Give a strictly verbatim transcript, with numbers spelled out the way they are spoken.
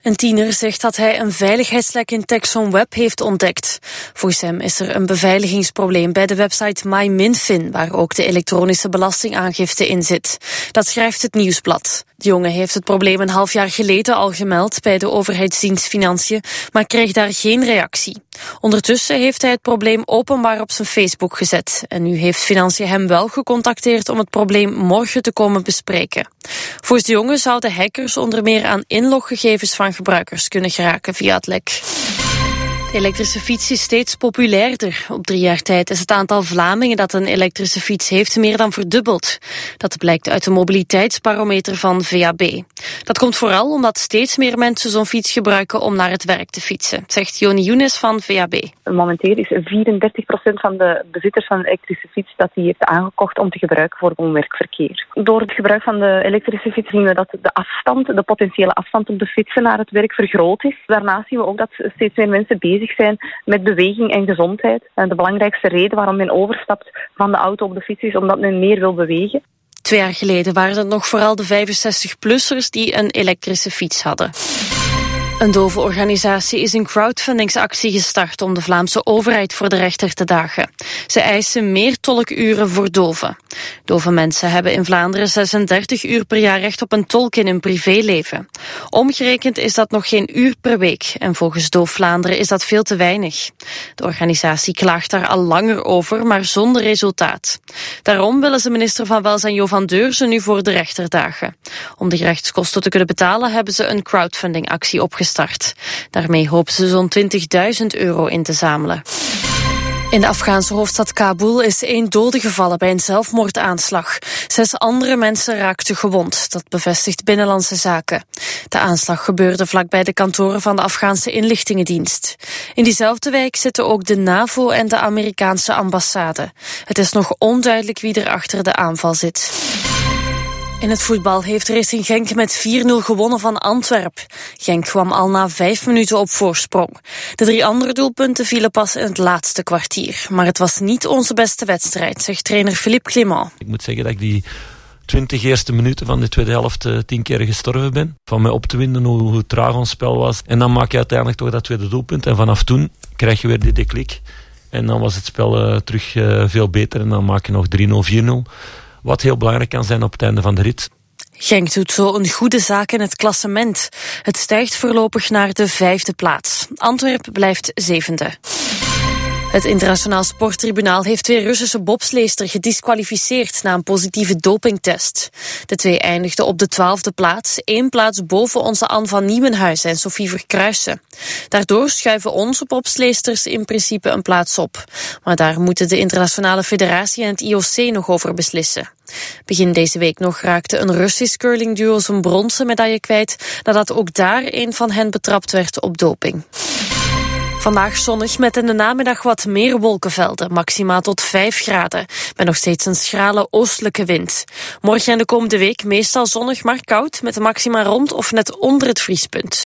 Een tiener zegt dat hij een veiligheidslek in TexonWeb heeft ontdekt. Volgens hem is er een beveiligingsprobleem bij de website MyMinFin, waar ook de elektronische belastingaangifte in zit. Dat schrijft het Nieuwsblad. De jongen heeft het probleem een half jaar geleden al gemeld bij de overheidsdienst Financiën, maar kreeg daar geen reactie. Ondertussen heeft hij het probleem openbaar op zijn Facebook gezet. En nu heeft Financiën hem wel gecontacteerd om het probleem morgen te komen bespreken. Volgens de jongen zouden hackers onder meer aan inloggegevens van gebruikers kunnen geraken via het lek. De elektrische fiets is steeds populairder. Op drie jaar tijd is het aantal Vlamingen dat een elektrische fiets heeft meer dan verdubbeld. Dat blijkt uit de mobiliteitsbarometer van V A B. Dat komt vooral omdat steeds meer mensen zo'n fiets gebruiken om naar het werk te fietsen, zegt Joni Younes van V A B. Momenteel is vierendertig procent van de bezitters van een elektrische fiets dat die heeft aangekocht om te gebruiken voor woon-werkverkeer. Door het gebruik van de elektrische fiets zien we dat de afstand, de potentiële afstand om te fietsen naar het werk vergroot is. Daarnaast zien we ook dat steeds meer mensen bezig zijn met beweging en gezondheid. En de belangrijkste reden waarom men overstapt van de auto op de fiets is omdat men meer wil bewegen. Twee jaar geleden waren het nog vooral de vijfenzestig-plussers die een elektrische fiets hadden. Een dove organisatie is een crowdfundingsactie gestart om de Vlaamse overheid voor de rechter te dagen. Ze eisen meer tolkuren voor doven. Dove mensen hebben in Vlaanderen zesendertig uur per jaar recht op een tolk in hun privéleven. Omgerekend is dat nog geen uur per week en volgens Doof Vlaanderen is dat veel te weinig. De organisatie klaagt daar al langer over, maar zonder resultaat. Daarom willen ze minister van Welzijn Jo van Deurzen nu voor de rechter dagen. Om de gerechtskosten te kunnen betalen hebben ze een crowdfundingactie opgestart. Daarmee hopen ze zo'n twintigduizend euro in te zamelen. In de Afghaanse hoofdstad Kabul is één dode gevallen bij een zelfmoordaanslag. Zes andere mensen raakten gewond, dat bevestigt Binnenlandse Zaken. De aanslag gebeurde vlakbij de kantoren van de Afghaanse inlichtingendienst. In diezelfde wijk zitten ook de NAVO en de Amerikaanse ambassade. Het is nog onduidelijk wie er achter de aanval zit. In het voetbal heeft Racing Genk met vier nul gewonnen van Antwerpen. Genk kwam al na vijf minuten op voorsprong. De drie andere doelpunten vielen pas in het laatste kwartier. Maar het was niet onze beste wedstrijd, zegt trainer Philippe Clément. Ik moet zeggen dat ik die twintig eerste minuten van de tweede helft uh, tien keer gestorven ben. Van mij op te winden hoe, hoe traag ons spel was. En dan maak je uiteindelijk toch dat tweede doelpunt. En vanaf toen krijg je weer die deklik. En dan was het spel uh, terug uh, veel beter. En dan maak je nog drie nul, vier nul. Wat heel belangrijk kan zijn op het einde van de rit. Genk doet zo een goede zaak in het klassement. Het stijgt voorlopig naar de vijfde plaats. Antwerpen blijft zevende. Het Internationaal Sporttribunaal heeft twee Russische bobsleester gediskwalificeerd na een positieve dopingtest. De twee eindigden op de twaalfde plaats, één plaats boven onze Anne van Nieuwenhuizen en Sophie Verkruijsen. Daardoor schuiven onze bobsleesters in principe een plaats op. Maar daar moeten de Internationale Federatie en het I O C nog over beslissen. Begin deze week nog raakte een Russisch curlingduo zijn bronzen medaille kwijt, nadat ook daar een van hen betrapt werd op doping. Vandaag zonnig met in de namiddag wat meer wolkenvelden, maximaal tot vijf graden. Met nog steeds een schrale oostelijke wind. Morgen en de komende week meestal zonnig, maar koud, met een maxima rond of net onder het vriespunt.